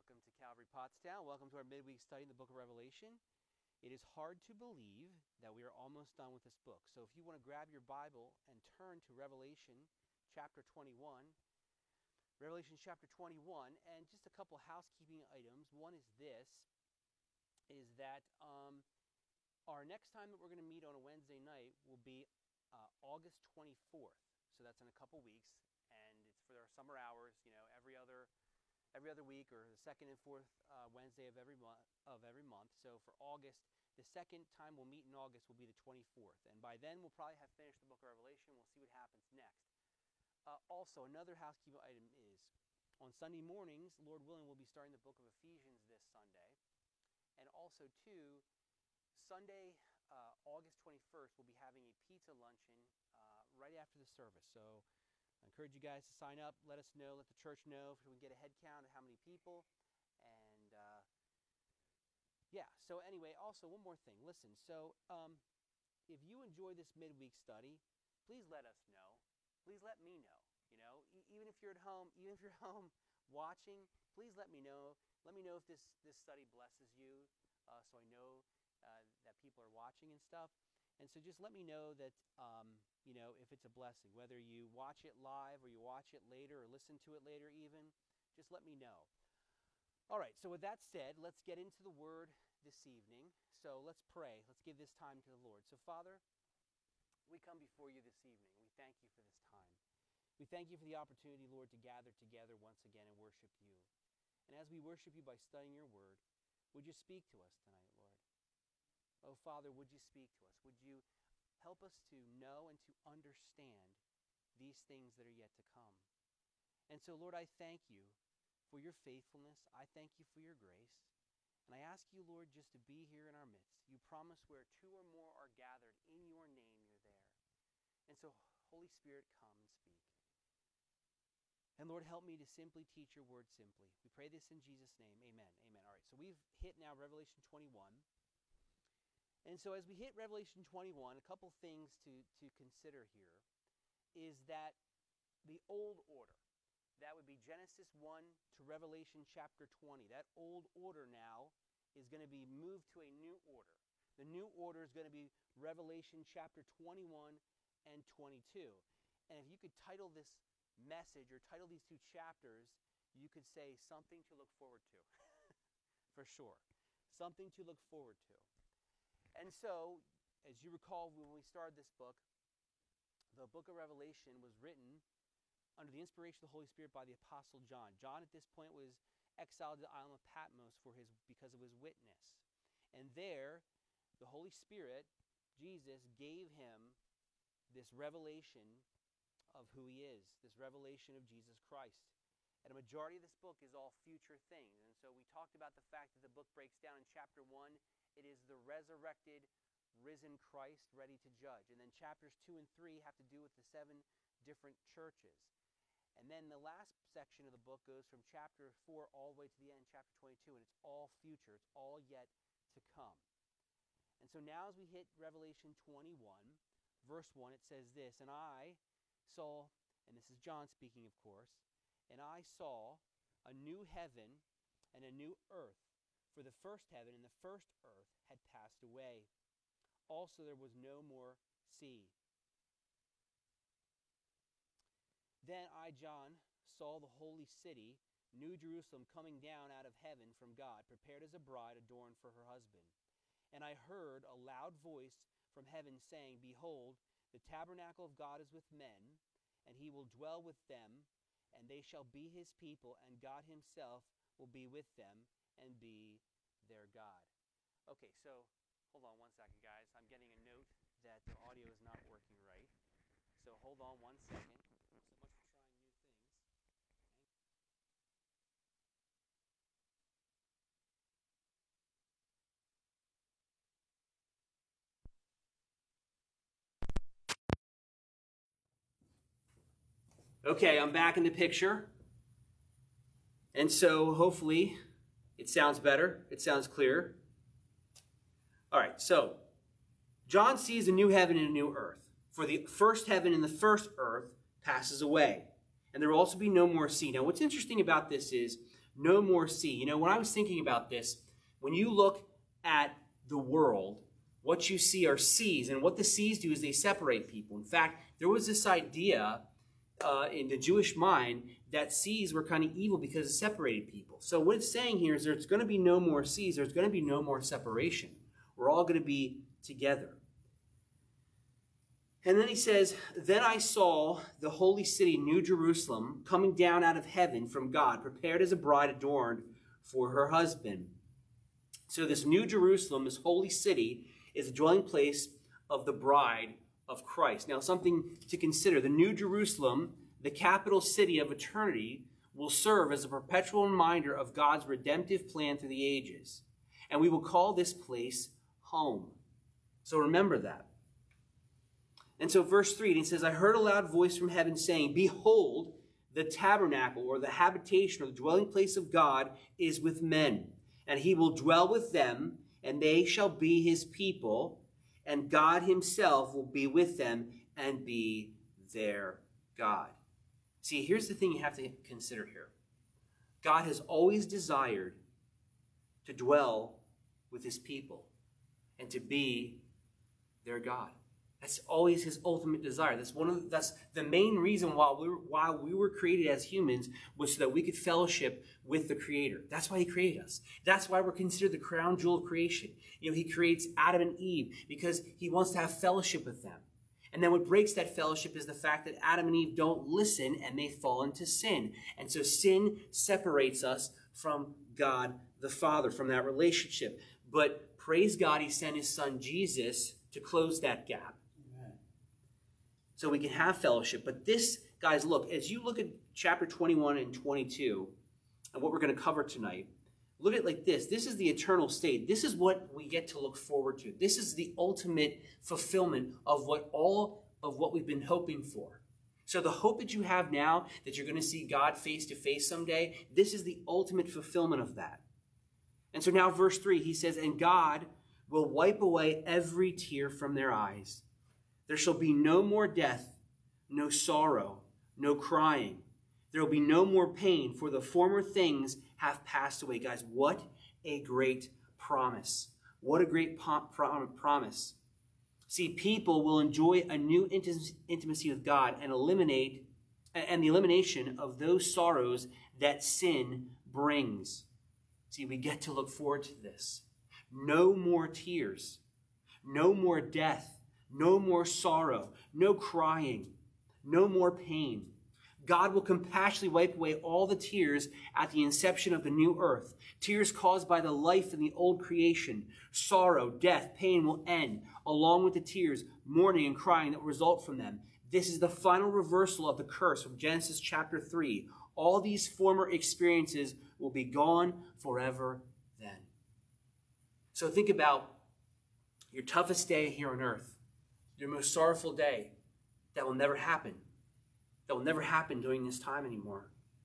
Welcome to Calvary Pottstown. Welcome to our midweek study in the book of Revelation. It is hard to believe that we are almost done with this book. So if you want to grab your Bible and turn to Revelation chapter 21, and just a couple housekeeping items. One is that our next time that we're going to meet on a Wednesday night will be August 24th. So that's in a couple weeks, and it's for our summer hours, every other week, or the second and fourth Wednesday of every month. So for August, the second time we'll meet in August will be the 24th. And by then, we'll probably have finished the book of Revelation. We'll see what happens next. Also, another housekeeping item is, on Sunday mornings, Lord willing, we'll be starting the book of Ephesians this Sunday. And also, too, Sunday, August 21st, we'll be having a pizza luncheon right after the service. So I encourage you guys to sign up. Let us know. Let the church know if we can get a head count of how many people. And so anyway, also one more thing. Listen, so if you enjoy this midweek study, please let us know. Please let me know. Even if you're at home, watching, please let me know. Let me know if this study blesses you, so I know that people are watching and stuff. And so just let me know that, if it's a blessing, whether you watch it live or you watch it later or listen to it later even, just let me know. All right, so with that said, let's get into the Word this evening. So let's pray. Let's give this time to the Lord. So Father, we come before you this evening. We thank you for this time. We thank you for the opportunity, Lord, to gather together once again and worship you. And as we worship you by studying your Word, would you speak to us tonight, Lord? Oh, Father, would you speak to us? Would you help us to know and to understand these things that are yet to come? And so, Lord, I thank you for your faithfulness. I thank you for your grace. And I ask you, Lord, just to be here in our midst. You promise where two or more are gathered in your name, you're there. And so, Holy Spirit, come and speak. And Lord, help me to simply teach your word simply. We pray this in Jesus' name. Amen. Amen. All right, so we've hit now Revelation 21. And so as we hit Revelation 21, a couple things to consider here is that the old order, that would be Genesis 1 to Revelation chapter 20. That old order now is going to be moved to a new order. The new order is going to be Revelation chapter 21 and 22. And if you could title this message or title these two chapters, you could say something to look forward to. For sure. Something to look forward to. And so, as you recall, when we started this book, the book of Revelation was written under the inspiration of the Holy Spirit by the Apostle John. John, at this point, was exiled to the island of Patmos because of his witness. And there, the Holy Spirit, Jesus, gave him this revelation of who he is, this revelation of Jesus Christ. And a majority of this book is all future things. And so we talked about the fact that the book breaks down in chapter 1. It is the resurrected, risen Christ ready to judge. And then chapters 2 and 3 have to do with the 7 different churches. And then the last section of the book goes from chapter 4 all the way to the end, chapter 22, and it's all future. It's all yet to come. And so now as we hit Revelation 21, verse 1, it says this, "And I saw," and this is John speaking, of course, "and I saw a new heaven and a new earth, for the first heaven and the first earth had passed away. Also there was no more sea. Then I, John, saw the holy city, New Jerusalem, coming down out of heaven from God, prepared as a bride adorned for her husband. And I heard a loud voice from heaven saying, Behold, the tabernacle of God is with men, and he will dwell with them, and they shall be his people, and God himself will be with them and be their God." Okay, so hold on one second, guys. I'm getting a note that the audio is not working right. So hold on one second. So much for trying new things. Okay, I'm back in the picture. And so hopefully it sounds better. It sounds clearer. All right, so John sees a new heaven and a new earth. For the first heaven and the first earth passes away, and there will also be no more sea. Now, what's interesting about this is no more sea. You know, when I was thinking about this, when you look at the world, what you see are seas, and what the seas do is they separate people. In fact, there was this idea in the Jewish mind that seas were kind of evil because it separated people. So what it's saying here is there's going to be no more seas, there's going to be no more separation. We're all going to be together. And then he says, then I saw the holy city, New Jerusalem, coming down out of heaven from God, prepared as a bride adorned for her husband. So this New Jerusalem, this holy city, is a dwelling place of the bride of Christ. Now, something to consider. The New Jerusalem, the capital city of eternity, will serve as a perpetual reminder of God's redemptive plan through the ages. And we will call this place home. So remember that. And so verse 3, he says, I heard a loud voice from heaven saying, behold, the tabernacle, or the habitation, or the dwelling place of God is with men, and he will dwell with them, and they shall be his people, and God himself will be with them and be their God. See, here's the thing you have to consider here. God has always desired to dwell with his people and to be their God. That's always his ultimate desire. That's the main reason why we were created as humans, was so that we could fellowship with the Creator. That's why he created us. That's why we're considered the crown jewel of creation. You know, he creates Adam and Eve because he wants to have fellowship with them. And then what breaks that fellowship is the fact that Adam and Eve don't listen and they fall into sin. And so sin separates us from God the Father, from that relationship. But praise God, he sent his son Jesus to close that gap. So we can have fellowship. But this, guys, look, as you look at chapter 21 and 22, and what we're going to cover tonight, look at it like this. This is the eternal state. This is what we get to look forward to. This is the ultimate fulfillment of all of what we've been hoping for. So the hope that you have now, that you're going to see God face to face someday, this is the ultimate fulfillment of that. And so now verse 3, he says, and God will wipe away every tear from their eyes. There shall be no more death, no sorrow, no crying. There will be no more pain, for the former things have passed away. Guys, what a great promise. What a great promise. See, people will enjoy a new intimacy with God and the elimination of those sorrows that sin brings. See, we get to look forward to this. No more tears, no more death, no more sorrow, no crying, no more pain. God will compassionately wipe away all the tears at the inception of the new earth. Tears caused by the life in the old creation. Sorrow, death, pain will end, along with the tears, mourning and crying that result from them. This is the final reversal of the curse from Genesis chapter 3. All these former experiences will be gone forever then. So think about your toughest day here on earth. Your most sorrowful day, that will never happen. That will never happen during this time anymore.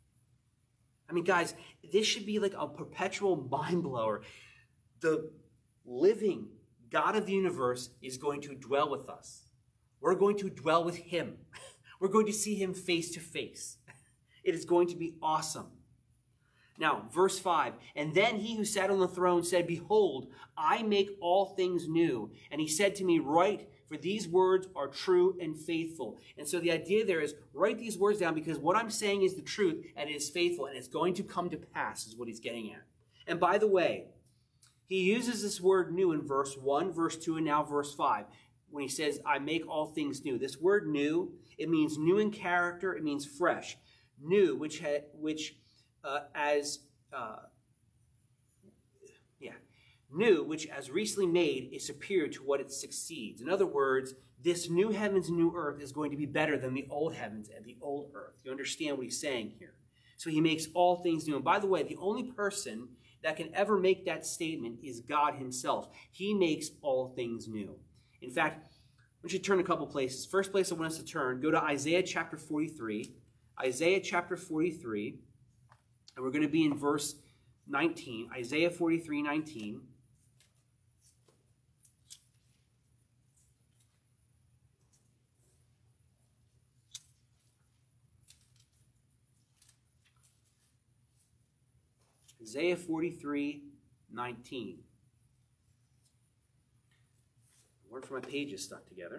I mean, guys, this should be like a perpetual mind blower. The living God of the universe is going to dwell with us. We're going to dwell with him. We're going to see him face to face. It is going to be awesome. Now, verse 5, and then he who sat on the throne said, behold, I make all things new. And he said to me, write, for these words are true and faithful. And so the idea there is, write these words down, because what I'm saying is the truth and it is faithful and it's going to come to pass, is what he's getting at. And by the way, he uses this word new in verse 1, verse 2, and now verse 5. When he says, I make all things new. This word new, it means new in character, it means fresh. New, new, which as recently made is superior to what it succeeds. In other words, this new heavens and new earth is going to be better than the old heavens and the old earth. You understand what he's saying here? So he makes all things new. And by the way, the only person that can ever make that statement is God himself. He makes all things new. In fact, we should turn a couple places. First place I want us to turn, go to Isaiah chapter 43. Isaiah chapter 43, and we're going to be in verse 19. Isaiah 43, 19. Isaiah 43:19. Word for my pages stuck together.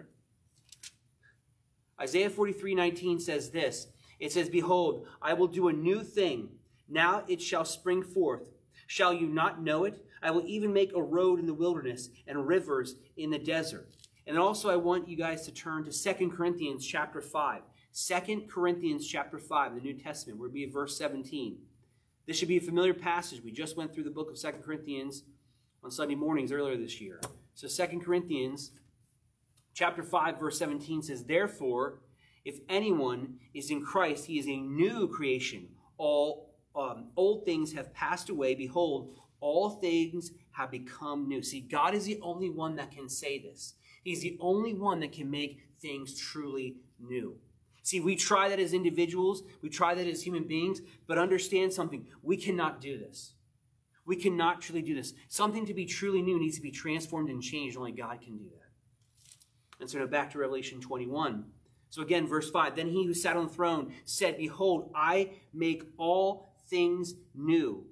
Isaiah 43:19 says this. It says, "Behold, I will do a new thing. Now it shall spring forth. Shall you not know it? I will even make a road in the wilderness and rivers in the desert." And also I want you guys to turn to 2 Corinthians chapter 5. 2 Corinthians chapter 5, the New Testament. We'll be at verse 17. This should be a familiar passage. We just went through the book of 2 Corinthians on Sunday mornings earlier this year. So 2 Corinthians chapter 5, verse 17 says, "Therefore, if anyone is in Christ, he is a new creation. All old things have passed away. Behold, all things have become new." See, God is the only one that can say this. He's the only one that can make things truly new. See, we try that as individuals. We try that as human beings. But understand something. We cannot do this. We cannot truly do this. Something to be truly new needs to be transformed and changed. Only God can do that. And so now back to Revelation 21. So again, verse 5. "Then he who sat on the throne said, Behold, I make all things new.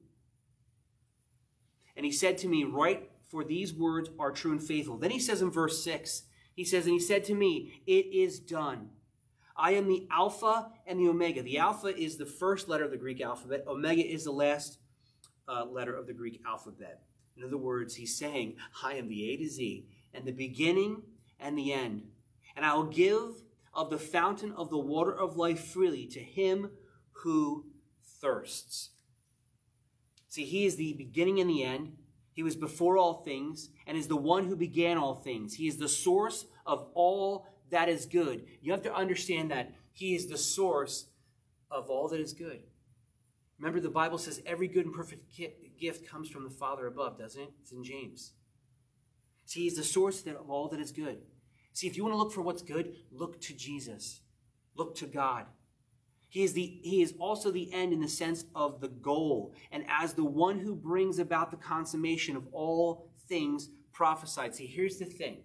And he said to me, Write, for these words are true and faithful." Then he says in verse 6, he says, "And he said to me, It is done. I am the Alpha and the Omega." The Alpha is the first letter of the Greek alphabet. Omega is the last letter of the Greek alphabet. In other words, he's saying, I am the A to Z, and the beginning and the end. And I will give of the fountain of the water of life freely to him who thirsts. See, he is the beginning and the end. He was before all things and is the one who began all things. He is the source of all that is good. You have to understand that he is the source of all that is good. Remember, the Bible says every good and perfect gift comes from the Father above, doesn't it? It's in James. See, he's the source of all that is good. See, if you want to look for what's good, look to Jesus. Look to God. He is also the end in the sense of the goal, and as the one who brings about the consummation of all things prophesied. See, here's the thing.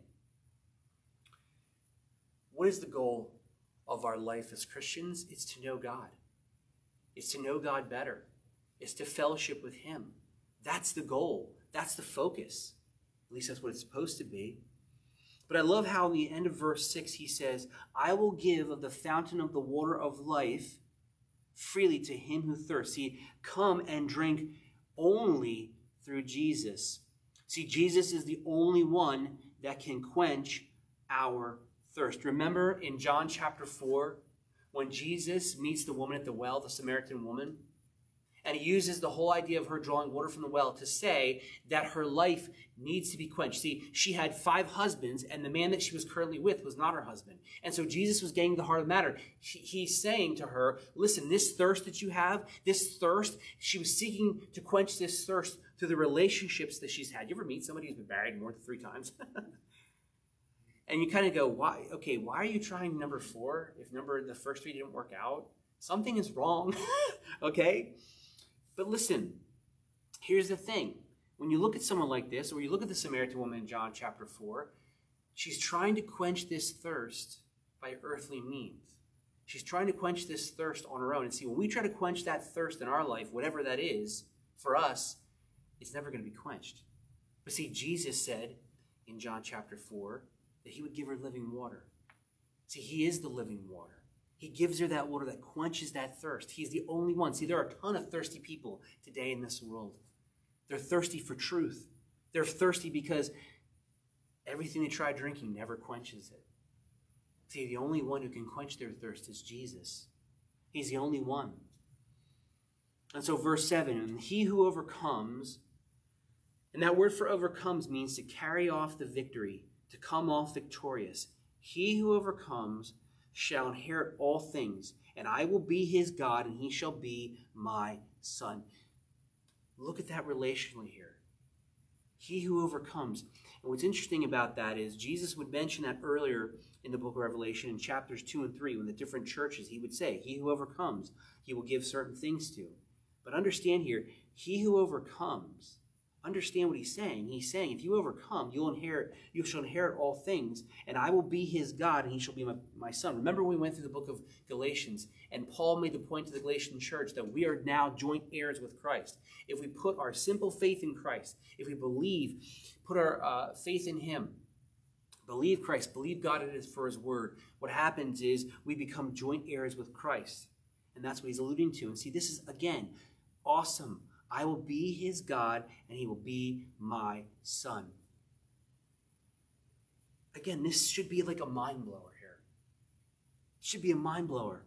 What is the goal of our life as Christians? It's to know God. It's to know God better. It's to fellowship with him. That's the goal. That's the focus. At least that's what it's supposed to be. But I love how in the end of verse 6 he says, "I will give of the fountain of the water of life freely to him who thirsts." See, come and drink only through Jesus. See, Jesus is the only one that can quench our thirst. Remember in John chapter 4, when Jesus meets the woman at the well, the Samaritan woman, and he uses the whole idea of her drawing water from the well to say that her life needs to be quenched. See, she had 5 husbands, and the man that she was currently with was not her husband. And so Jesus was getting to the heart of the matter. He's saying to her, listen, this thirst that you have, this thirst, she was seeking to quench this thirst through the relationships that she's had. You ever meet somebody who's been married more than 3 times? And you kind of go, why are you trying number 4 if the first 3 didn't work out? Something is wrong, okay? But listen, here's the thing. When you look at someone like this, or you look at the Samaritan woman in John chapter 4, she's trying to quench this thirst by earthly means. She's trying to quench this thirst on her own. And see, when we try to quench that thirst in our life, whatever that is, for us, it's never going to be quenched. But see, Jesus said in John chapter 4 that he would give her living water. See, he is the living water. He gives her that water that quenches that thirst. He's the only one. See, there are a ton of thirsty people today in this world. They're thirsty for truth. They're thirsty because everything they try drinking never quenches it. See, the only one who can quench their thirst is Jesus. He's the only one. And so verse 7, "And he who overcomes," and that word for overcomes means to carry off the victory, to come off victorious. "He who overcomes shall inherit all things, and I will be his God, and he shall be my son." Look at that relationally here. He who overcomes. And what's interesting about that is Jesus would mention that earlier in the book of Revelation in chapters 2 and 3, when the different churches, he would say, he who overcomes, he will give certain things to. But understand here, he who overcomes understand what he's saying. He's saying, if you overcome, you shall inherit all things, and I will be his God, and he shall be my son. Remember when we went through the book of Galatians, and Paul made the point to the Galatian church that we are now joint heirs with Christ. If we put our simple faith in Christ, if we believe, put our faith in him, believe Christ, believe God it is for his word, what happens is we become joint heirs with Christ. And that's what he's alluding to. And see, this is, again, awesome. I will be his God, and he will be my son. Again, this should be like a mind blower here. It should be a mind blower.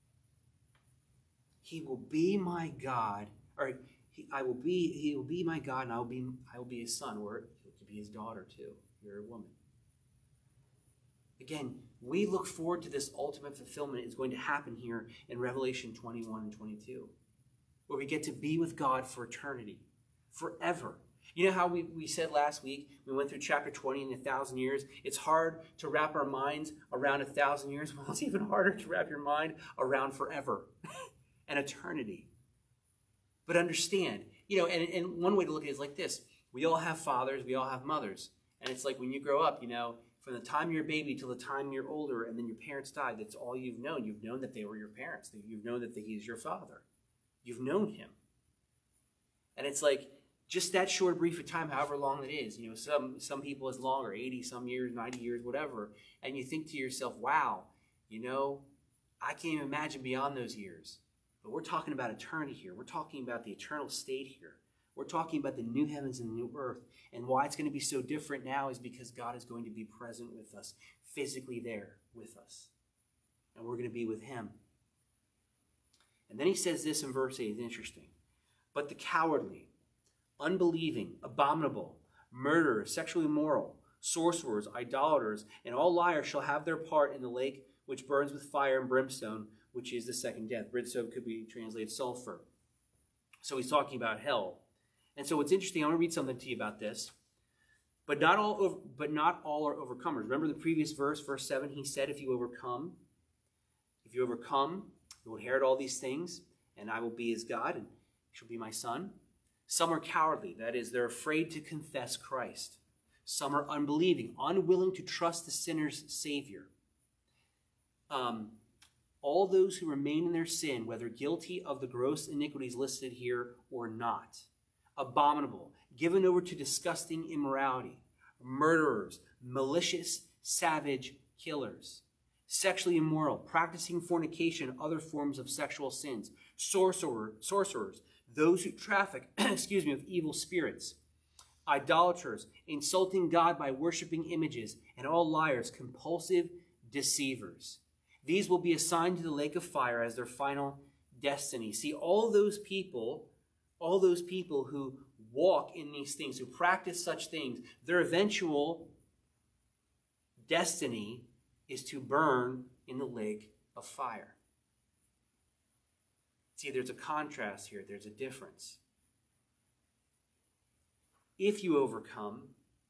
He will be my God, or he will be my God, and I will be his son, or it could be his daughter too. You're a woman. Again, we look forward to this ultimate fulfillment. It's going to happen here in Revelation 21 and 22, where we get to be with God for eternity, forever. You know how we said last week, we went through chapter 20 in 1,000 years. It's hard to wrap our minds around 1,000 years. Well, it's even harder to wrap your mind around forever and eternity. But understand, and one way to look at it is like this. We all have fathers, we all have mothers. And it's like when you grow up, from the time you're a baby till the time you're older, and then your parents died, that's all you've known. You've known that they were your parents. You've known that he is your father. You've known him. And it's like, just that short, brief of time, however long it is, some people as longer, 80 some years, 90 years, whatever. And you think to yourself, wow, I can't even imagine beyond those years. But we're talking about eternity here. We're talking about the eternal state here. We're talking about the new heavens and the new earth. And why it's going to be so different now is because God is going to be present with us, physically there with us. And we're going to be with him. And then he says this in verse 8, it's interesting. But the cowardly, unbelieving, abominable, murderers, sexually immoral, sorcerers, idolaters, and all liars shall have their part in the lake which burns with fire and brimstone, which is the second death. Brimstone could be translated sulfur. So he's talking about hell. And so what's interesting, I'm going to read something to you about this. But not all are overcomers. Remember the previous verse 7, he said, if you overcome, you will inherit all these things, and I will be his God, and he shall be my son. Some are cowardly, that is, they're afraid to confess Christ. Some are unbelieving, unwilling to trust the sinner's Savior. All those who remain in their sin, whether guilty of the gross iniquities listed here or not. Abominable, given over to disgusting immorality, murderers, malicious, savage killers, sexually immoral, practicing fornication and other forms of sexual sins, sorcerers, those who traffic, with evil spirits, idolaters, insulting God by worshiping images, and all liars, compulsive deceivers. These will be assigned to the lake of fire as their final destiny. See, all those people who walk in these things, who practice such things, their eventual destiny is to burn in the lake of fire. See, there's a contrast here. There's a difference. If you overcome,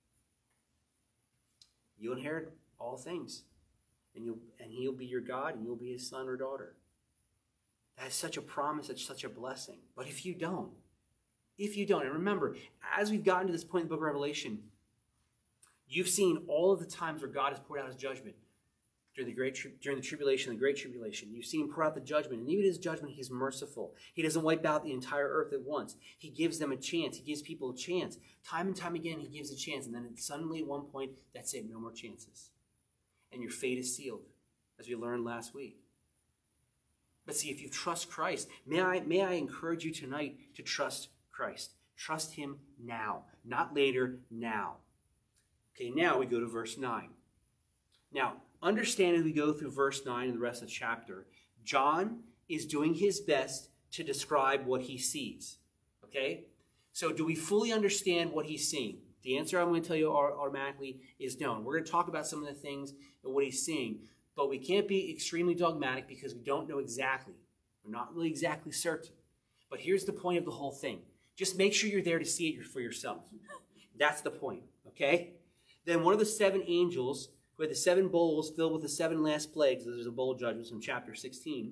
you'll inherit all things. And he'll be your God, and you'll be his son or daughter. That is such a promise, that's such a blessing. But if you don't, and remember, as we've gotten to this point in the book of Revelation, you've seen all of the times where God has poured out his judgment during the great tribulation. You've seen him pour out the judgment, and even his judgment, he's merciful. He doesn't wipe out the entire earth at once. He gives them a chance. He gives people a chance. Time and time again, he gives a chance, and then suddenly at one point, that's it, no more chances. And your fate is sealed, as we learned last week. But see, if you trust Christ, may I encourage you tonight to trust Christ. Trust him now, not later, now. Okay, now we go to verse 9. Now, understand as we go through verse 9 and the rest of the chapter, John is doing his best to describe what he sees. Okay? So do we fully understand what he's seeing? The answer I'm going to tell you automatically is no. We're going to talk about some of the things and what he's seeing, but we can't be extremely dogmatic because we don't know exactly. We're not really exactly certain. But here's the point of the whole thing. Just make sure you're there to see it for yourself. That's the point, okay? Then one of the 7 angels who had the 7 bowls filled with the 7 last plagues, there's a bowl judgment from chapter 16,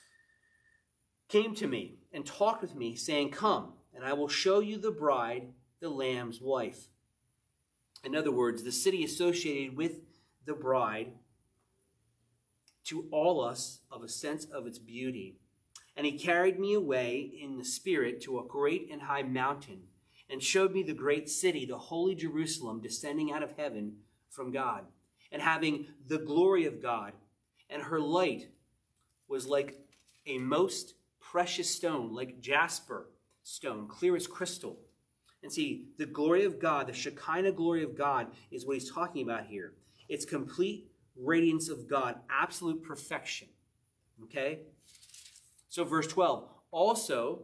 came to me and talked with me, saying, "Come, and I will show you the bride, the Lamb's wife. In other words, the city associated with the bride to all us of a sense of its beauty. And he carried me away in the spirit to a great and high mountain, and showed me the great city, the holy Jerusalem, descending out of heaven from God, and having the glory of God. And her light was like a most precious stone, like jasper stone, clear as crystal. And see, the glory of God, the Shekinah glory of God, is what he's talking about here. It's complete radiance of God, absolute perfection. Okay? So verse 12. Also,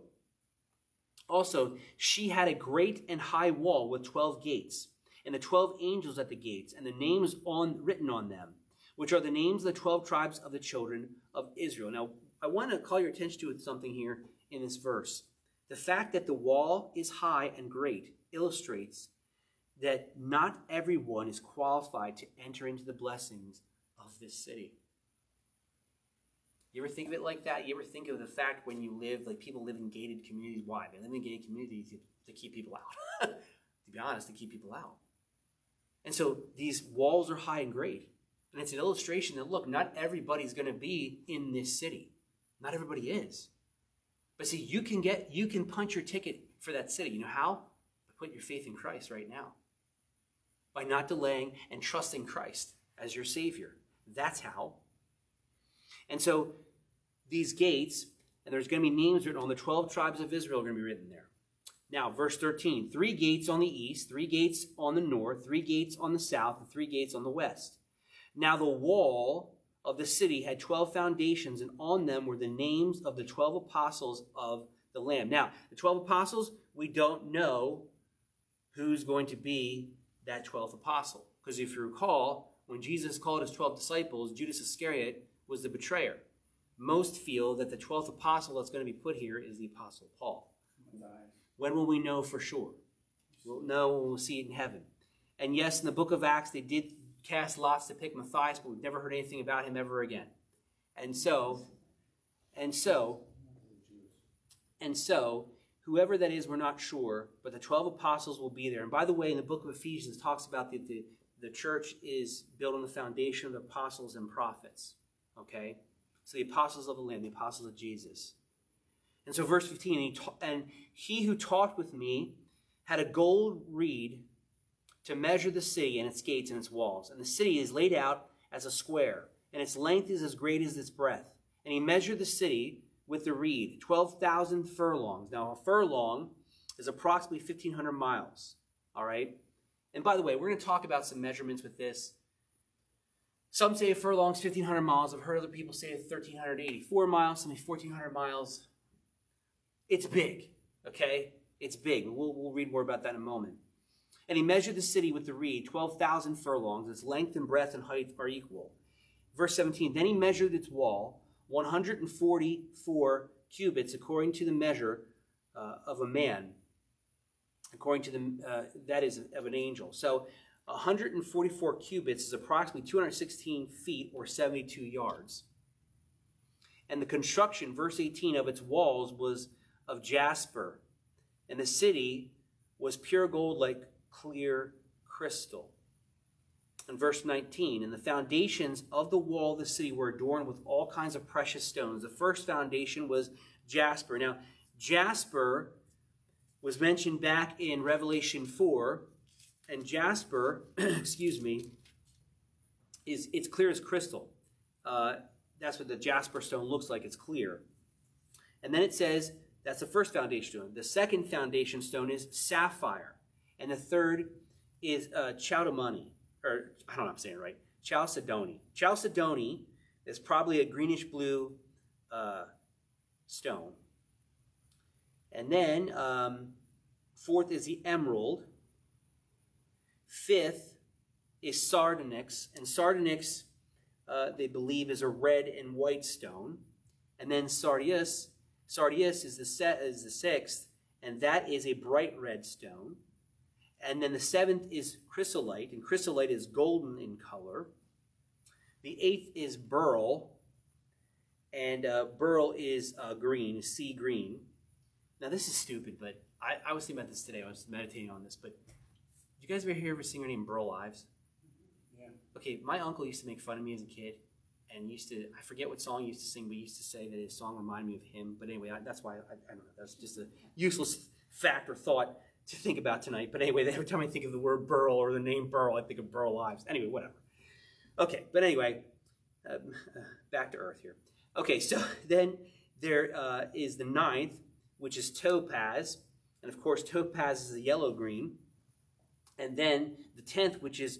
she had a great and high wall with 12 gates, and the 12 angels at the gates, and the names written on them, which are the names of the 12 tribes of the children of Israel. Now, I want to call your attention to something here in this verse. The fact that the wall is high and great illustrates that not everyone is qualified to enter into the blessings of this city. You ever think of it like that? You ever think of the fact when you live, like people live in gated communities? Why? They live in gated communities to keep people out. To be honest, to keep people out. And so these walls are high and great. And it's an illustration that, look, not everybody's going to be in this city. Not everybody is. But see, you can punch your ticket for that city. You know how? By putting your faith in Christ right now. By not delaying and trusting Christ as your Savior. That's how. And so these gates, and there's going to be names written on the 12 tribes of Israel are going to be written there. Now, verse 13, 3 gates on the east, 3 gates on the north, 3 gates on the south, and 3 gates on the west. Now the wall of the city had 12 foundations, and on them were the names of the 12 apostles of the Lamb. Now, the 12 apostles, we don't know who's going to be that 12th apostle. Because if you recall, when Jesus called his 12 disciples, Judas Iscariot was the betrayer. Most feel that the 12th apostle that's going to be put here is the Apostle Paul. When will we know for sure? We'll know when we'll see it in heaven. And yes, in the book of Acts, they did cast lots to pick Matthias, but we've never heard anything about him ever again. And so, whoever that is, we're not sure, but the 12 apostles will be there. And by the way, in the book of Ephesians, it talks about the church is built on the foundation of the apostles and prophets. Okay? So the apostles of the Lamb, the apostles of Jesus. And so verse 15, and he who talked with me had a gold reed to measure the city and its gates and its walls. And the city is laid out as a square, and its length is as great as its breadth. And he measured the city with the reed, 12,000 furlongs. Now, a furlong is approximately 1,500 miles. All right? And by the way, we're going to talk about some measurements with this. Some say a furlong is 1,500 miles. I've heard other people say 1,384 miles, some 1,400 miles. It's big, okay? It's big. We'll read more about that in a moment. And he measured the city with the reed, 12,000 furlongs. Its length and breadth and height are equal. Verse 17, then he measured its wall, 144 cubits, according to the measure of a man, according to that is of an angel. So 144 cubits is approximately 216 feet or 72 yards. And the construction, verse 18, of its walls was of jasper, and the city was pure gold like clear crystal. And verse 19, and the foundations of the wall of the city were adorned with all kinds of precious stones. The first foundation was jasper. Now, jasper was mentioned back in Revelation 4, and jasper, it's clear as crystal. That's what the jasper stone looks like. It's clear. And then it says, that's the first foundation stone. The second foundation stone is sapphire. And the third is chalcedony. Or, I don't know if I'm saying it right. Chalcedony. Chalcedony is probably a greenish blue stone. And then fourth is the emerald. Fifth is sardonyx. And sardonyx, they believe, is a red and white stone. And then sardius is the sixth, and that is a bright red stone. And then the seventh is chrysolite, and chrysolite is golden in color. The eighth is beryl, and beryl is green, sea green. Now, this is stupid, but I was thinking about this today. I was meditating on this, but you guys ever hear of a singer named Burl Ives? Yeah. Okay, my uncle used to make fun of me as a kid, and I forget what song he used to sing, but he used to say that his song reminded me of him. But anyway, that's why, I don't know, that's just a useless fact or thought to think about tonight. But anyway, every time I think of the word Burl or the name Burl, I think of Burl Ives. Anyway, whatever. Okay, but anyway, back to earth here. Okay, so then there is the 9th, which is topaz. And of course, topaz is a yellow-green. And then the 10th, which is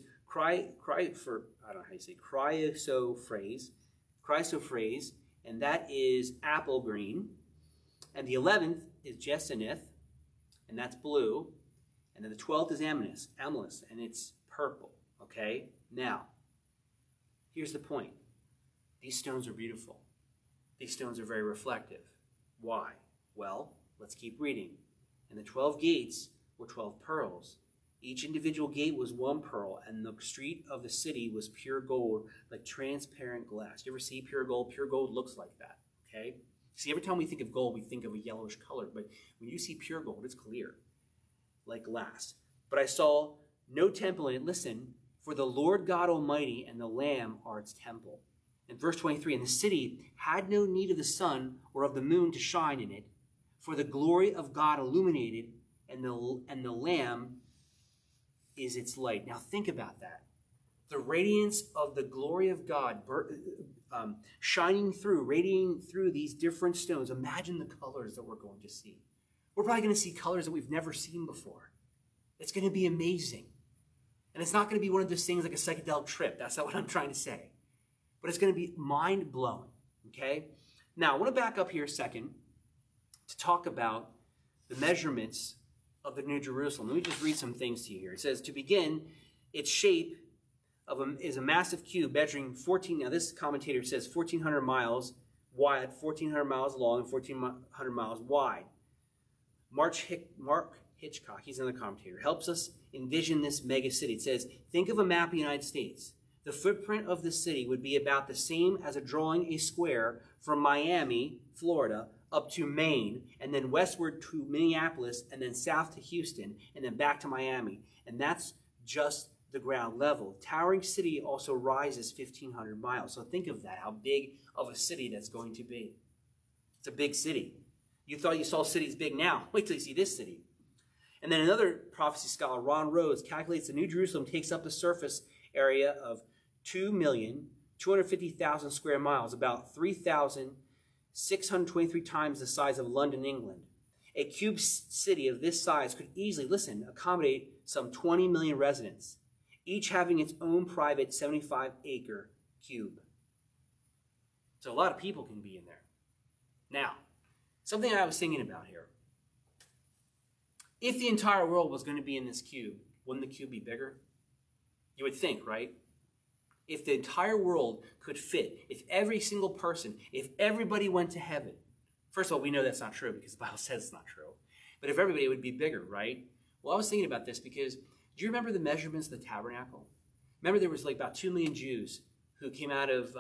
chrysoprase, and that is apple green. And the 11th is jacinth, and that's blue. And then the 12th is amethyst, and it's purple. Okay? Now, here's the point. These stones are beautiful. These stones are very reflective. Why? Well, let's keep reading. And the 12 gates were 12 pearls. Each individual gate was 1 pearl, and the street of the city was pure gold, like transparent glass. You ever see pure gold? Pure gold looks like that, okay? See, every time we think of gold, we think of a yellowish color, but when you see pure gold, it's clear, like glass. But I saw no temple in it. Listen, for the Lord God Almighty and the Lamb are its temple. In verse 23, and the city had no need of the sun or of the moon to shine in it, for the glory of God illuminated, and the Lamb is its light. Now think about that. The radiance of the glory of God shining through, radiating through these different stones. Imagine the colors that we're going to see. We're probably going to see colors that we've never seen before. It's going to be amazing. And it's not going to be one of those things like a psychedelic trip. That's not what I'm trying to say. But it's going to be mind-blowing, okay? Now, I want to back up here a second to talk about the measurements of the New Jerusalem. Let me just read some things to you here. It says, to begin, its shape is a massive cube measuring 14, now this commentator says 1,400 miles wide, 1,400 miles long, and 1,400 miles wide. Mark Hitchcock, he's another commentator, helps us envision this mega city. It says, think of a map of the United States. The footprint of the city would be about the same as drawing a square from Miami, Florida, up to Maine, and then westward to Minneapolis, and then south to Houston, and then back to Miami. And that's just the ground level. Towering City also rises 1,500 miles. So think of that, how big of a city that's going to be. It's a big city. You thought you saw cities big now. Wait till you see this city. And then another prophecy scholar, Ron Rhodes, calculates the New Jerusalem takes up the surface area of 2,250,000 square miles, about 3,623 times the size of London, England. A cube city of this size could easily, accommodate some 20 million residents, each having its own private 75-acre cube. So a lot of people can be in there. Now, something I was thinking about here. If the entire world was going to be in this cube, wouldn't the cube be bigger? You would think, right? If the entire world could fit, if every single person, if everybody went to heaven, first of all, we know that's not true because the Bible says it's not true. But if everybody, it would be bigger, right? Well, I was thinking about this because, do you remember the measurements of the tabernacle? Remember there was like about 2 million Jews who came out of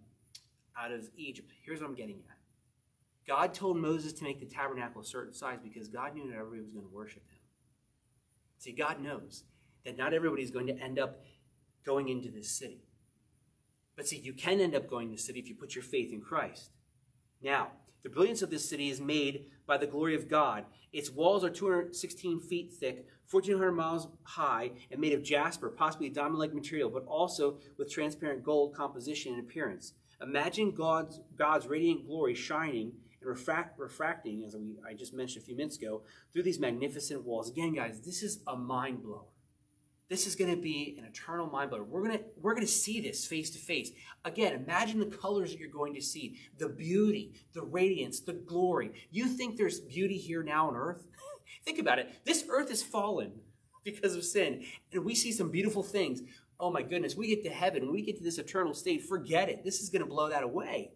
Egypt. Here's what I'm getting at. God told Moses to make the tabernacle a certain size because God knew that everybody was going to worship him. See, God knows that not everybody is going to end up going into this city. But see, you can end up going to the city if you put your faith in Christ. Now, the brilliance of this city is made by the glory of God. Its walls are 216 feet thick, 1,400 miles high, and made of jasper, possibly a diamond-like material, but also with transparent gold composition and appearance. Imagine God's radiant glory shining and refracting, as I just mentioned a few minutes ago, through these magnificent walls. Again, guys, this is a mind blower. This is going to be an eternal mind blower. We're going to see this face to face. Again, imagine the colors that you're going to see, the beauty, the radiance, the glory. You think there's beauty here now on earth? Think about it. This earth is fallen because of sin, and we see some beautiful things. Oh my goodness, we get to heaven, when we get to this eternal state, forget it. This is going to blow that away.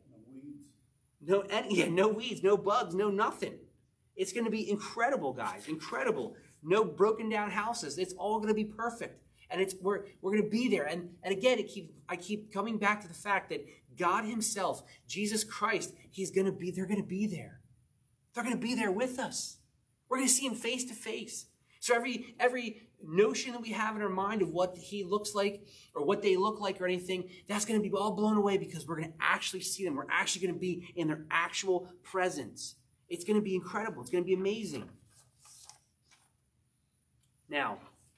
No weeds, no bugs, no nothing. It's going to be incredible, guys, incredible. No broken down houses. It's all going to be perfect. And we're going to be there. And again, I keep coming back to the fact that God himself, Jesus Christ, they're going to be there. They're going to be there with us. We're going to see him face to face. So every notion that we have in our mind of what he looks like or what they look like or anything, that's going to be all blown away because we're going to actually see them. We're actually going to be in their actual presence. It's going to be incredible. It's going to be amazing. Now,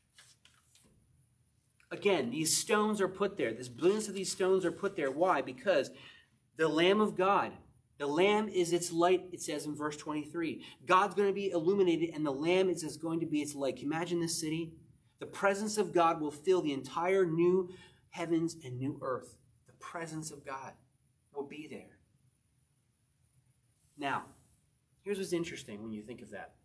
again, these stones are put there. This brilliance of these stones are put there. Why? Because the Lamb of God, the Lamb is its light, it says in verse 23. God's going to be illuminated, and the Lamb is going to be its light. Can you imagine this city? The presence of God will fill the entire new heavens and new earth. The presence of God will be there. Now, here's what's interesting when you think of that.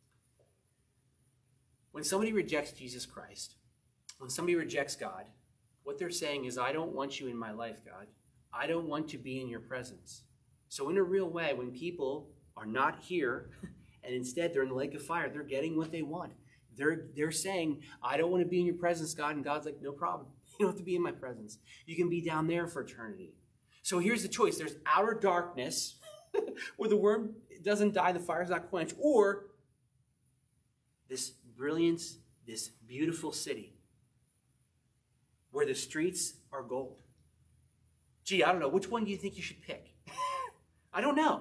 When somebody rejects Jesus Christ, when somebody rejects God, what they're saying is, I don't want you in my life, God. I don't want to be in your presence. So in a real way, when people are not here and instead they're in the lake of fire, they're getting what they want. They're saying, I don't want to be in your presence, God. And God's like, no problem. You don't have to be in my presence. You can be down there for eternity. So here's the choice. There's outer darkness where the worm doesn't die, the fire's not quenched, or this brilliance, this beautiful city where the streets are gold. Gee, I don't know. Which one do you think you should pick? I don't know.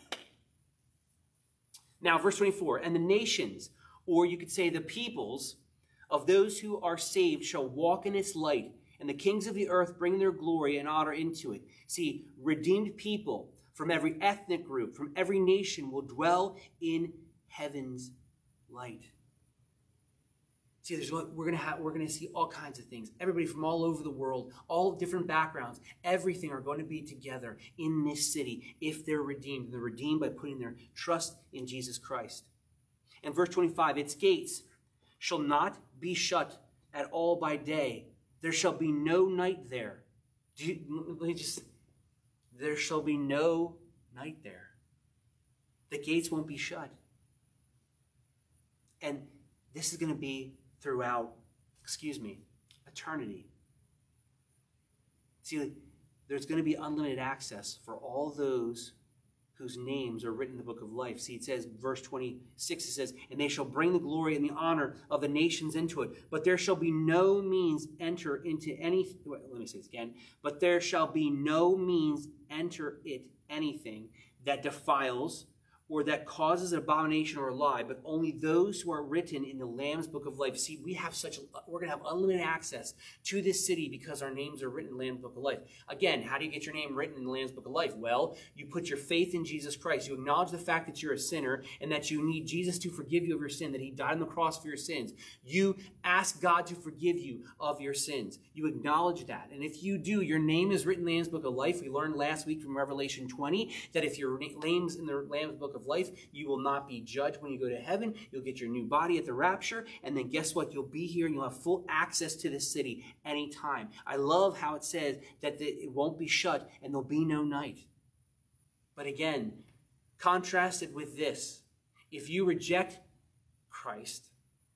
Now, verse 24, and the nations, or you could say the peoples of those who are saved shall walk in its light, and the kings of the earth bring their glory and honor into it. See, redeemed people from every ethnic group, from every nation will dwell in heaven's light. See, we're going to see all kinds of things. Everybody from all over the world, all different backgrounds, everything are going to be together in this city if they're redeemed. They're redeemed by putting their trust in Jesus Christ. And verse 25, its gates shall not be shut at all by day. There shall be no night there. There shall be no night there. The gates won't be shut. And this is going to be throughout, eternity. See, there's going to be unlimited access for all those whose names are written in the book of life. See, it says, verse 26, it says, and they shall bring the glory and the honor of the nations into it. But there shall be no means enter into any, let me say this again. But there shall be no means enter it anything that defiles or that causes an abomination or a lie, but only those who are written in the Lamb's book of life. See, we're going to have unlimited access to this city because our names are written in the Lamb's book of life. Again, how do you get your name written in the Lamb's book of life? Well, you put your faith in Jesus Christ. You acknowledge the fact that you're a sinner and that you need Jesus to forgive you of your sin, that he died on the cross for your sins. You ask God to forgive you of your sins. You acknowledge that. And if you do, your name is written in the Lamb's book of life. We learned last week from Revelation 20 that if your name's in the Lamb's book of life, you will not be judged when you go to heaven. You'll get your new body at the rapture, and then guess what? You'll be here and you'll have full access to this city anytime. I love how it says that it won't be shut and there'll be no night. But again, contrasted with this, if you reject Christ,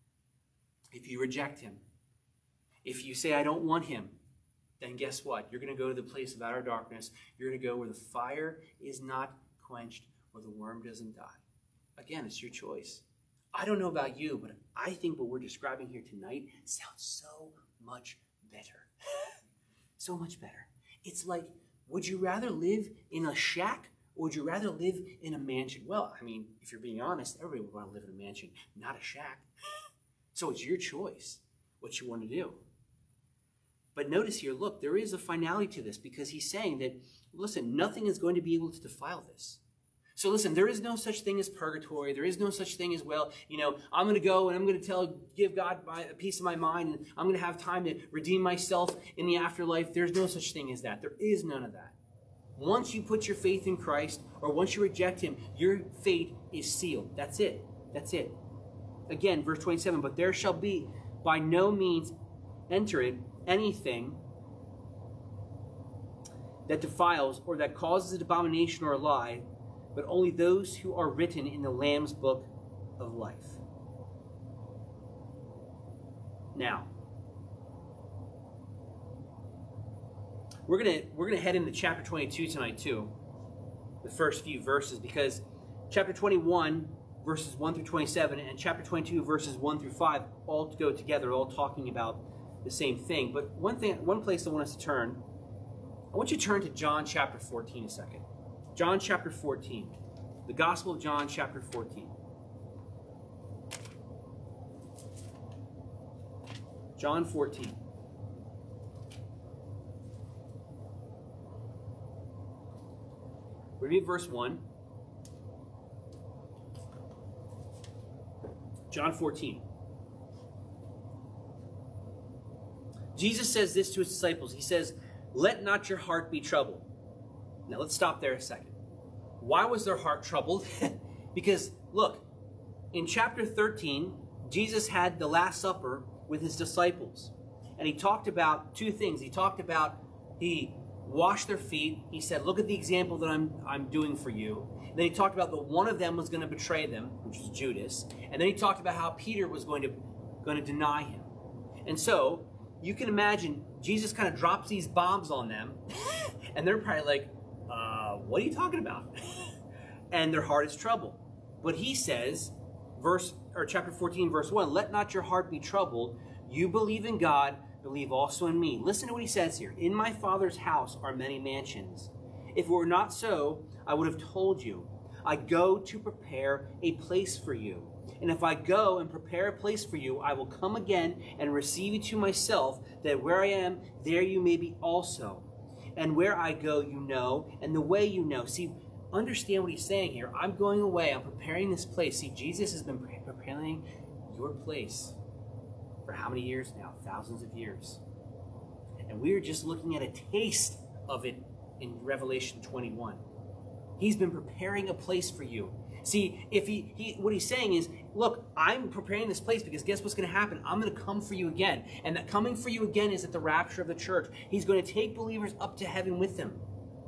if you reject him, if you say, I don't want him, then guess what? You're going to go to the place of outer darkness. You're going to go where the fire is not quenched, where the worm doesn't die. Again, it's your choice. I don't know about you, but I think what we're describing here tonight sounds so much better. So much better. It's like, would you rather live in a shack or would you rather live in a mansion? Well, I mean, if you're being honest, everybody would want to live in a mansion, not a shack. So it's your choice what you want to do. But notice here, look, there is a finality to this because he's saying that, listen, nothing is going to be able to defile this. So listen, there is no such thing as purgatory. There is no such thing as, well, I'm going to go and I'm going to give God a piece of my mind and I'm going to have time to redeem myself in the afterlife. There's no such thing as that. There is none of that. Once you put your faith in Christ or once you reject him, your fate is sealed. That's it. That's it. Again, verse 27, but there shall be by no means enter it anything that defiles or that causes an abomination or a lie, but only those who are written in the Lamb's book of life. Now, we're gonna head into chapter 22 tonight too, the first few verses, because chapter 21, verses 1 through 27, and chapter 22, verses 1 through 5 all go together, all talking about the same thing. But one place I want us to turn, I want you to turn to John chapter 14 a second. John chapter 14. The Gospel of John chapter 14. John 14. We read verse 1. John 14. Jesus says this to his disciples. He says, "Let not your heart be troubled." Now let's stop there a second. Why was their heart troubled? Because, look, in chapter 13, Jesus had the Last Supper with his disciples. And he talked about two things. He washed their feet. He said, look at the example that I'm doing for you. And then he talked about that one of them was going to betray them, which was Judas. And then he talked about how Peter was going to deny him. And so you can imagine Jesus kind of drops these bombs on them. And they're probably like, what are you talking about? And their heart is troubled. But he says, chapter 14, verse 1, "Let not your heart be troubled. You believe in God, believe also in me." Listen to what he says here. "In my Father's house are many mansions. If it were not so, I would have told you. I go to prepare a place for you. And if I go and prepare a place for you, I will come again and receive you to myself, that where I am, there you may be also. And where I go, you know, and the way you know." See, understand what he's saying here. I'm going away. I'm preparing this place. See, Jesus has been preparing your place for how many years now? Thousands of years. And we are just looking at a taste of it in Revelation 21. He's been preparing a place for you. See, if what he's saying is, look, I'm preparing this place because guess what's going to happen? I'm going to come for you again. And that coming for you again is at the rapture of the church. He's going to take believers up to heaven with him.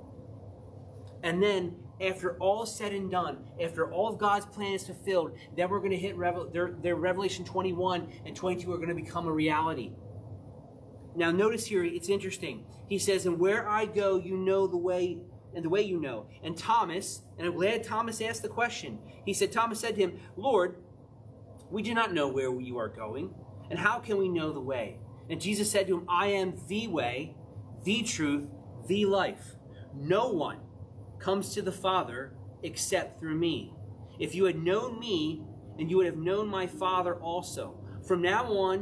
And then, after all is said and done, after all of God's plan is fulfilled, then we're going to hit their Revelation 21 and 22 are going to become a reality. Now, notice here, it's interesting. He says, "And where I go, you know the way, and the way you know." And Thomas, and I'm glad Thomas asked the question. Thomas said to him, "Lord, we do not know where you are going, and how can we know the way?" And Jesus said to him, "I am the way, the truth, the life. No one comes to the Father except through me. If you had known me, and you would have known my Father also. From now on,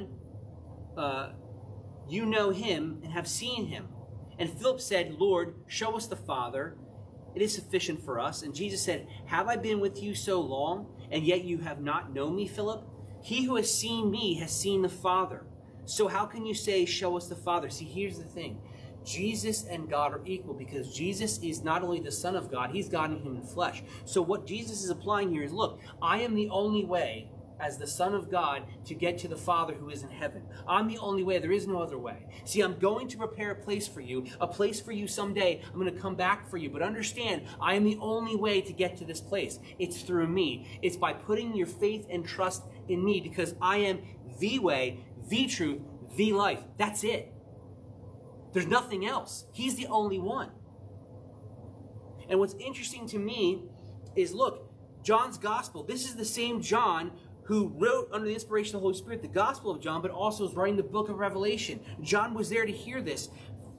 you know him and have seen him." And Philip said, "Lord, show us the Father. It is sufficient for us." And Jesus said, "Have I been with you so long, and yet you have not known me, Philip? He who has seen me has seen the Father. So how can you say, 'Show us the Father'?" See, here's the thing. Jesus and God are equal because Jesus is not only the Son of God, he's God in human flesh. So what Jesus is applying here is, look, I am the only way as the Son of God to get to the Father who is in heaven. I'm the only way. There is no other way. See, I'm going to prepare a place for you someday. I'm going to come back for you. But understand, I am the only way to get to this place. It's through me. It's by putting your faith and trust in me because I am the way, the truth, the life. That's it. There's nothing else. He's the only one. And what's interesting to me is, look, John's gospel. This is the same John who wrote under the inspiration of the Holy Spirit the Gospel of John, but also is writing the book of Revelation. John was there to hear this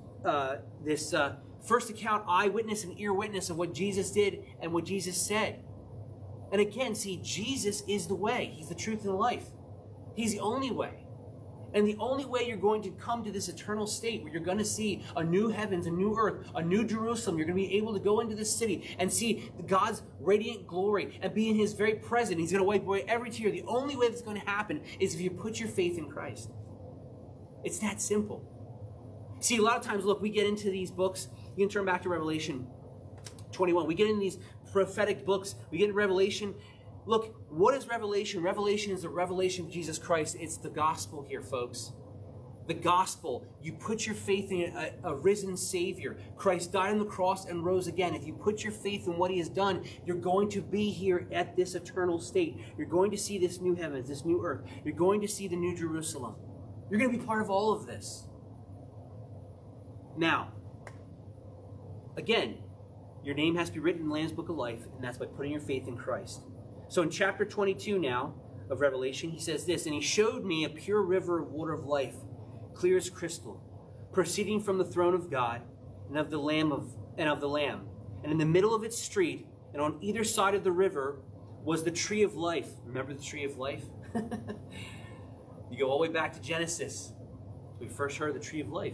first account, eyewitness and ear witness of what Jesus did and what Jesus said. And again, see, Jesus is the way. He's the truth and the life. He's the only way. And the only way you're going to come to this eternal state where you're going to see a new heavens, a new earth, a new Jerusalem, you're going to be able to go into this city and see God's radiant glory and be in his very presence. He's going to wipe away every tear. The only way that's going to happen is if you put your faith in Christ. It's that simple. See, a lot of times, look, we get into these books. You can turn back to Revelation 21. We get into these prophetic books. We get into Revelation. Look, what is Revelation? Revelation is the revelation of Jesus Christ. It's the gospel here, folks. The gospel. You put your faith in a risen Savior. Christ died on the cross and rose again. If you put your faith in what he has done, you're going to be here at this eternal state. You're going to see this new heavens, this new earth. You're going to see the new Jerusalem. You're going to be part of all of this. Now, again, Your name has to be written in the Lamb's Book of Life, and that's by putting your faith in Christ. So in chapter 22 now of Revelation, he says this, "And he showed me a pure river of water of life, clear as crystal, proceeding from the throne of God and of the Lamb. And in the middle of its street, and on either side of the river, was the tree of life." Remember the tree of life? You go all the way back to Genesis. We first heard of the tree of life,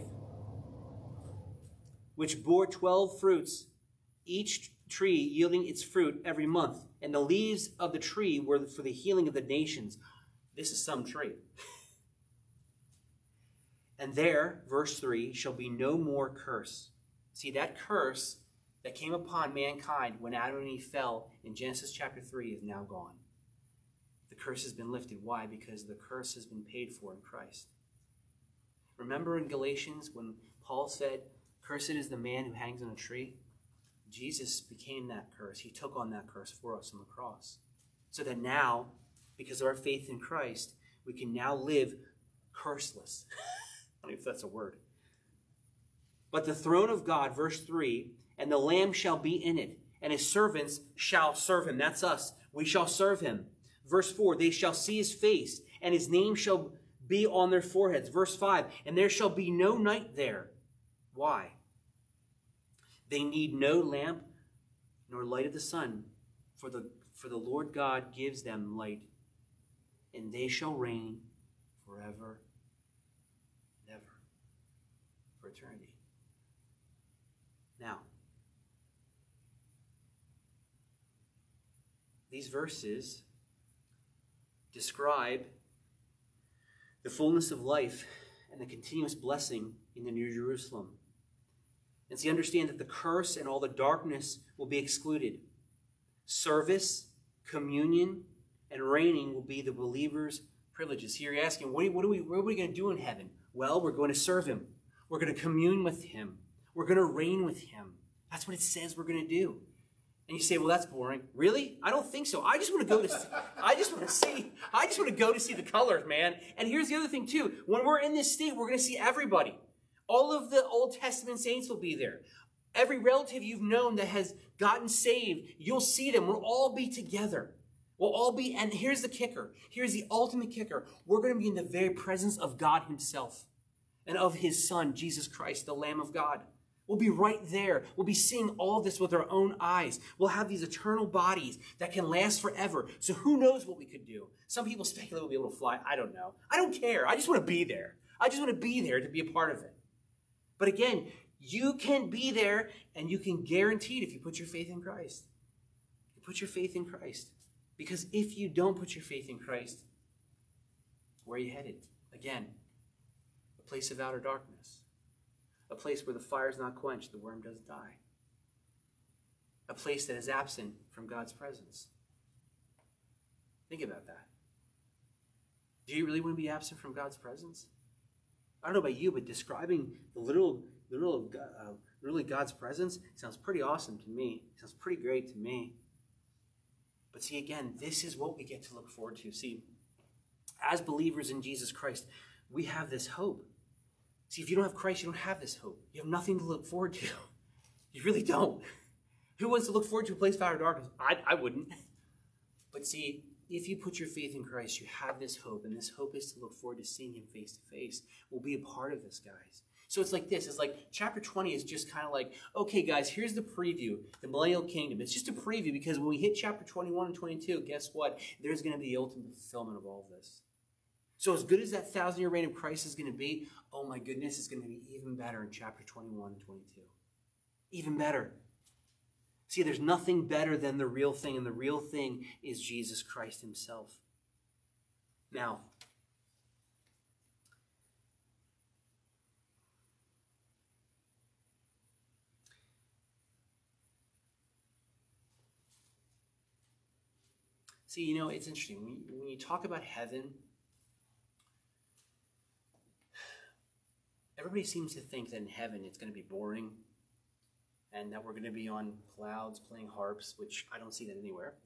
which bore 12 fruits, each tree yielding its fruit every month. And the leaves of the tree were for the healing of the nations. This is some tree. "And there," verse 3, "shall be no more curse." See, that curse that came upon mankind when Adam and Eve fell in Genesis chapter 3 is now gone. The curse has been lifted. Why? Because the curse has been paid for in Christ. Remember in Galatians when Paul said, "Cursed is the man who hangs on a tree"? Jesus became that curse. He took on that curse for us on the cross. So that now, because of our faith in Christ, we can now live curseless. I don't know if that's a word. "But the throne of God," verse 3, "and the Lamb shall be in it, and his servants shall serve him." That's us. We shall serve him. Verse 4, "They shall see his face, and his name shall be on their foreheads." Verse 5, "And there shall be no night there." Why? "They need no lamp nor light of the sun, for the Lord God gives them light, and they shall reign forever and ever," for eternity. Now, these verses describe the fullness of life and the continuous blessing in the New Jerusalem. And so you understand that the curse and all the darkness will be excluded. Service, communion, and reigning will be the believer's privileges. Here you're asking, what are we going to do in heaven? Well, we're going to serve him. We're going to commune with him. We're going to reign with him. That's what it says we're going to do. And you say, "Well, that's boring." Really? I don't think so. I just want to go to see the colors, man. And here's the other thing too. When we're in this state, we're going to see everybody. All of the Old Testament saints will be there. Every relative you've known that has gotten saved, you'll see them. We'll all be together. We'll all be, and here's the kicker. Here's the ultimate kicker. We're going to be in the very presence of God himself and of his Son, Jesus Christ, the Lamb of God. We'll be right there. We'll be seeing all this with our own eyes. We'll have these eternal bodies that can last forever. So who knows what we could do? Some people speculate we'll be able to fly. I don't know. I don't care. I just want to be there. I just want to be there to be a part of it. But again, you can be there, and you can guarantee it if you put your faith in Christ. You put your faith in Christ. Because if you don't put your faith in Christ, where are you headed? Again, a place of outer darkness. A place where the fire is not quenched, the worm doesn't die. A place that is absent from God's presence. Think about that. Do you really want to be absent from God's presence? I don't know about you, but describing the literally God's presence sounds pretty awesome to me. Sounds pretty great to me. But see, again, this is what we get to look forward to. See, as believers in Jesus Christ, we have this hope. See, if you don't have Christ, you don't have this hope. You have nothing to look forward to. You really don't. Who wants to look forward to a place of outer darkness? I wouldn't. But see, if you put your faith in Christ, you have this hope, and this hope is to look forward to seeing him face to face. We'll be a part of this, guys. So it's like this. It's like chapter 20 is just kind of like, okay, guys, here's the preview, the millennial kingdom. It's just a preview because when we hit chapter 21 and 22, guess what? There's going to be the ultimate fulfillment of all of this. So as good as that 1,000-year reign of Christ is going to be, oh my goodness, it's going to be even better in chapter 21 and 22. Even better. See, there's nothing better than the real thing, and the real thing is Jesus Christ himself. Now, see, you know, it's interesting. When you talk about heaven, everybody seems to think that in heaven it's going to be boring and that we're going to be on clouds playing harps, which I don't see that anywhere.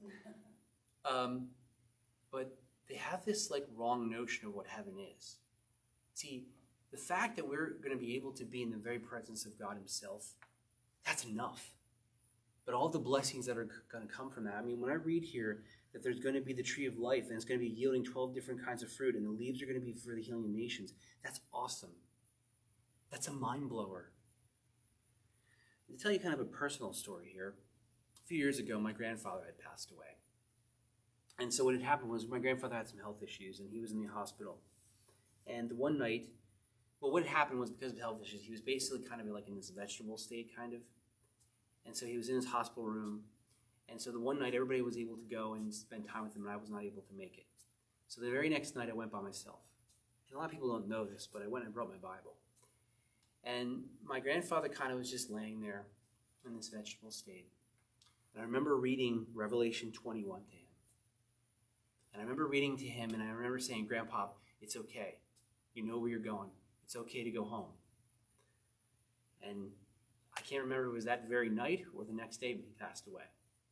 But they have this like wrong notion of what heaven is. See, the fact that we're going to be able to be in the very presence of God himself, that's enough. but all the blessings that are going to come from that. I mean, when I read here that there's going to be the tree of life and it's going to be yielding 12 different kinds of fruit and the leaves are going to be for the healing of nations, that's awesome. That's a mind blower. To tell you kind of a personal story here, a few years ago, my grandfather had passed away. And so what had happened was my grandfather had some health issues and he was in the hospital. And one night, well, what had happened was because of health issues, he was basically kind of like in this vegetable state, kind of. And so he was in his hospital room. And so the one night, everybody was able to go and spend time with him, and I was not able to make it. So the very next night, I went by myself. And a lot of people don't know this, but I went and brought my Bible. And my grandfather kind of was just laying there in this vegetable state. And I remember reading Revelation 21 to him. And I remember reading to him, and I remember saying, Grandpa, it's okay. You know where you're going. It's okay to go home. And I can't remember if it was that very night or the next day when he passed away.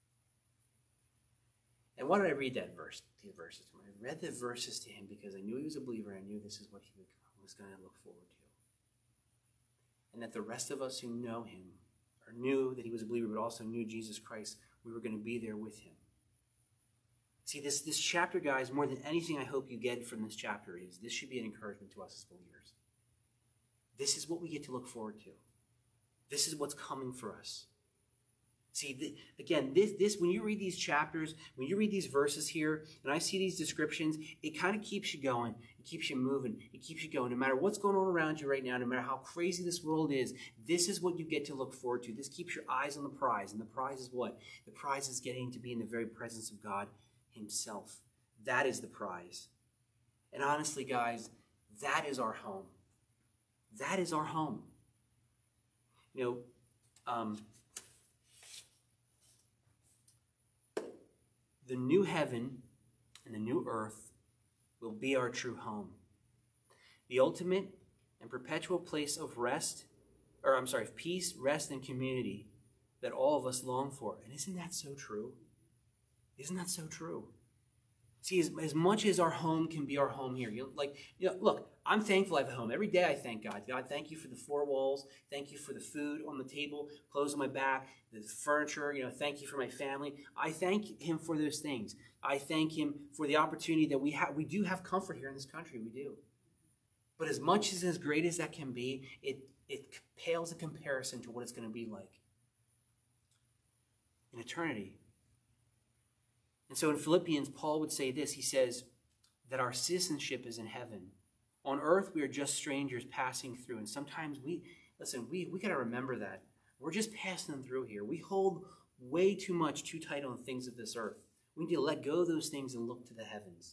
And why did I read these verses to him? I read the verses to him because I knew he was a believer. I knew this is what he was going to look forward to. And that the rest of us who know him, or knew that he was a believer, but also knew Jesus Christ, we were going to be there with him. See, this chapter, guys, more than anything I hope you get from this chapter is this should be an encouragement to us as believers. This is what we get to look forward to. This is what's coming for us. See, again, this when you read these chapters, when you read these verses here, and I see these descriptions, it kind of keeps you going. It keeps you moving. It keeps you going. No matter what's going on around you right now, no matter how crazy this world is, this is what you get to look forward to. This keeps your eyes on the prize. And the prize is what? The prize is getting to be in the very presence of God himself. That is the prize. And honestly, guys, that is our home. That is our home. You know, the new heaven and the new earth will be our true home. The ultimate and perpetual place of peace, rest, and community that all of us long for. And isn't that so true? Isn't that so true? See, as much as our home can be our home here, look, I'm thankful I have a home. Every day I thank God. God, thank you for the four walls. Thank you for the food on the table, clothes on my back, the furniture. Thank you for my family. I thank him for those things. I thank him for the opportunity that we have. We do have comfort here in this country. We do. But as much as great as that can be, it pales in comparison to what it's going to be like in eternity. And so in Philippians, Paul would say this. He says that our citizenship is in heaven. On earth, we are just strangers passing through. And sometimes we got to remember that. We're just passing through here. We hold way too tight on things of this earth. We need to let go of those things and look to the heavens.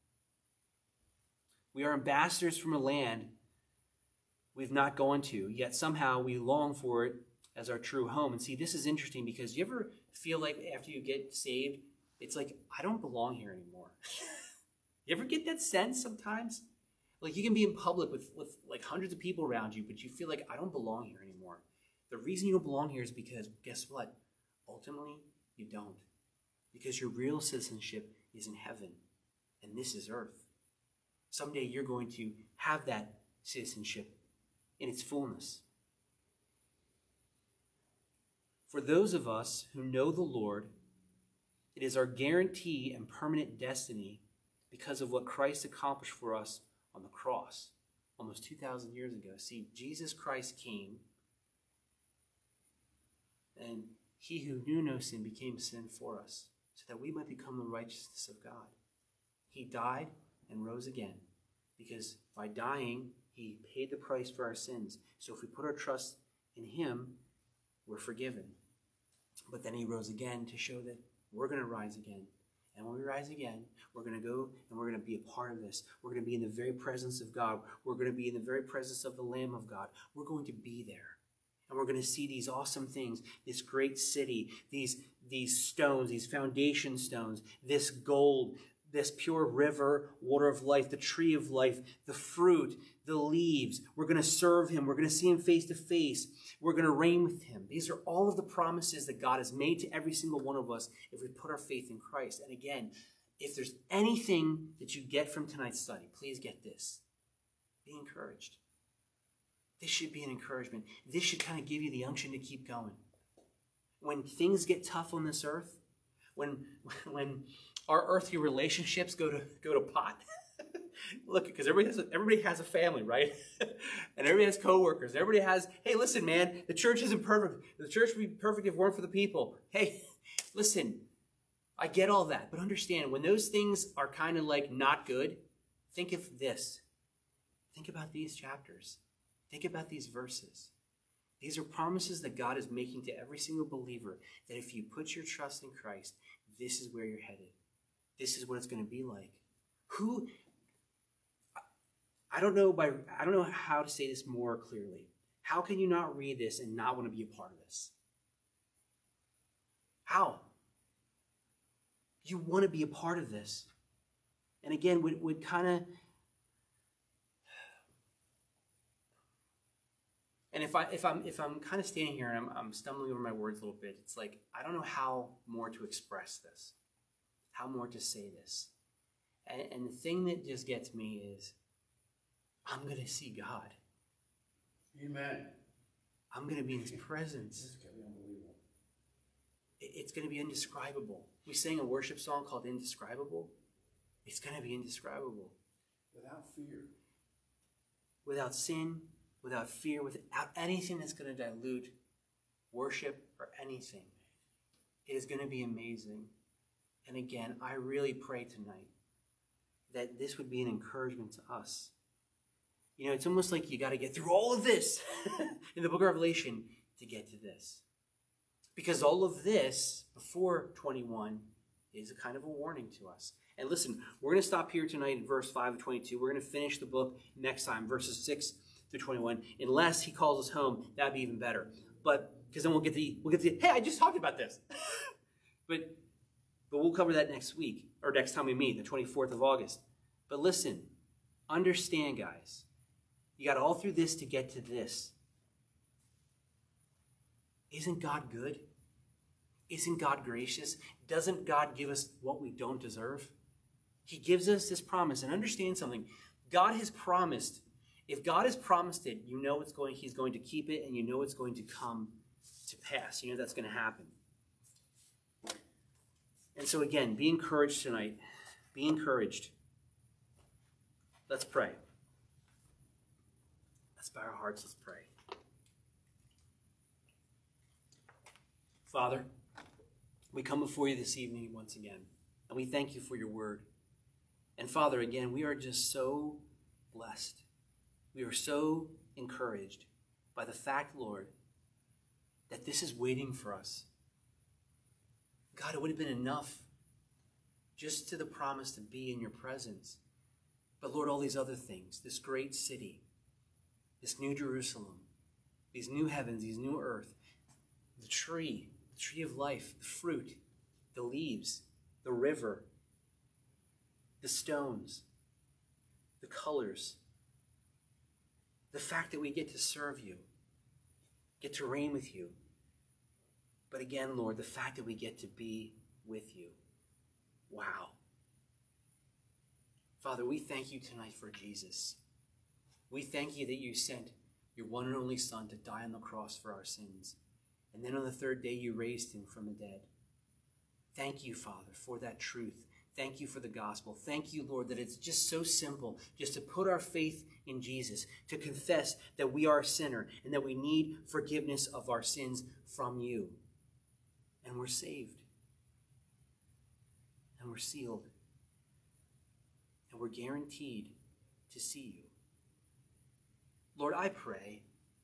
We are ambassadors from a land we've not gone to, yet somehow we long for it as our true home. And see, this is interesting because you ever feel like after you get saved, it's like, I don't belong here anymore. You ever get that sense sometimes? Like you can be in public with like hundreds of people around you, but you feel like I don't belong here anymore. The reason you don't belong here is because, guess what? Ultimately, you don't. Because your real citizenship is in heaven, and this is earth. Someday you're going to have that citizenship in its fullness. For those of us who know the Lord, it is our guarantee and permanent destiny because of what Christ accomplished for us on the cross almost 2,000 years ago. See, Jesus Christ came, and he who knew no sin became sin for us so that we might become the righteousness of God. He died and rose again because by dying, he paid the price for our sins. So if we put our trust in him, we're forgiven. But then he rose again to show that we're going to rise again. And when we rise again, we're going to go and we're going to be a part of this. We're going to be in the very presence of God. We're going to be in the very presence of the Lamb of God. We're going to be there. And we're going to see these awesome things, this great city, these stones, these foundation stones, this gold, this pure river, water of life, the tree of life, the fruit, the leaves. We're going to serve him. We're going to see him face to face. We're going to reign with him. These are all of the promises that God has made to every single one of us if we put our faith in Christ. And again, if there's anything that you get from tonight's study, please get this. Be encouraged. This should be an encouragement. This should kind of give you the unction to keep going. When things get tough on this earth, when our earthly relationships go to pot. Look, because everybody has a family, right? And everybody has coworkers. Everybody has, hey, listen, man, the church isn't perfect. The church would be perfect if it weren't for the people. Hey, listen, I get all that, but understand, when those things are kind of like not good, think of this. Think about these chapters. Think about these verses. These are promises that God is making to every single believer, that if you put your trust in Christ, this is where you're headed. This is what it's going to be like. I don't know how to say this more clearly. How can you not read this and not want to be a part of this? How? You want to be a part of this. And again, would kind of, and if I'm kind of standing here and I'm stumbling over my words a little bit, it's like I don't know how more to express this, how more to say this, and the thing that just gets me is, I'm going to see God. Amen. I'm going to be in His presence. This is going to be unbelievable. It's going to be indescribable. We sang a worship song called Indescribable. It's going to be indescribable. Without fear. Without sin, without fear, without anything that's going to dilute worship or anything. It is going to be amazing. And again, I really pray tonight that this would be an encouragement to us. You know, it's almost like you got to get through all of this in the book of Revelation to get to this. Because all of this before 21 is a kind of a warning to us. And listen, we're going to stop here tonight in verse 5 of 22. We're going to finish the book next time, verses 6 through 21. Unless He calls us home, that'd be even better. But because then we'll get the hey, I just talked about this. but we'll cover that next week, or next time we meet, the 24th of August. But listen, understand, guys. You got all through this to get to this. Isn't God good? Isn't God gracious? Doesn't God give us what we don't deserve? He gives us this promise. And understand something. God has promised. If God has promised it, you know He's going to keep it, and you know it's going to come to pass. You know that's going to happen. And so again, be encouraged tonight. Be encouraged. Let's pray. Let's bow our hearts. Let's pray. Father, we come before you this evening once again, and we thank you for your word. And Father, again, we are just so blessed. We are so encouraged by the fact, Lord, that this is waiting for us. God, it would have been enough just to the promise to be in your presence. But Lord, all these other things, this great city, this new Jerusalem, these new heavens, these new earth, the tree of life, the fruit, the leaves, the river, the stones, the colors, the fact that we get to serve you, get to reign with you. But again, Lord, the fact that we get to be with you. Wow. Father, we thank you tonight for Jesus. We thank you that you sent your one and only Son to die on the cross for our sins. And then on the third day, you raised him from the dead. Thank you, Father, for that truth. Thank you for the gospel. Thank you, Lord, that it's just so simple just to put our faith in Jesus, to confess that we are a sinner and that we need forgiveness of our sins from you. And we're saved. And we're sealed. And we're guaranteed to see you. Lord, I pray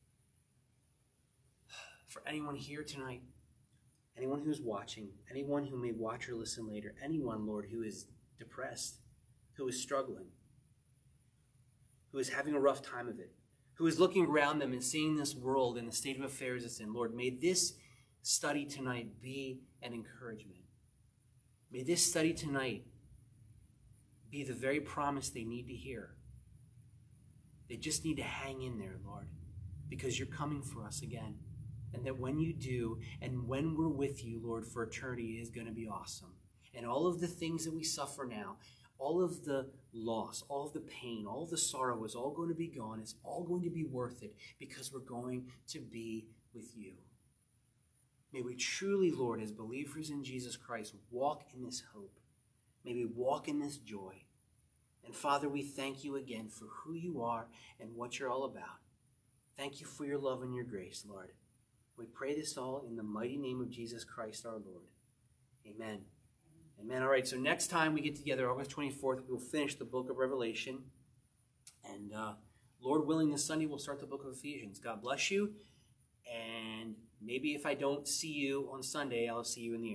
for anyone here tonight, anyone who's watching, anyone who may watch or listen later, anyone, Lord, who is depressed, who is struggling, who is having a rough time of it, who is looking around them and seeing this world and the state of affairs it's in. Lord, may this study tonight be an encouragement. May this study tonight be the very promise they need to hear. They just need to hang in there, Lord, because you're coming for us again. And that when you do, and when we're with you, Lord, for eternity, it is going to be awesome. And all of the things that we suffer now, all of the loss, all of the pain, all of the sorrow is all going to be gone. It's all going to be worth it because we're going to be with you. May we truly, Lord, as believers in Jesus Christ, walk in this hope. May we walk in this joy. And Father, we thank you again for who you are and what you're all about. Thank you for your love and your grace, Lord. We pray this all in the mighty name of Jesus Christ our Lord. Amen. Amen. All right, so next time we get together, August 24th, we will finish the book of Revelation. And Lord willing, this Sunday we'll start the book of Ephesians. God bless you. And maybe if I don't see you on Sunday, I'll see you in the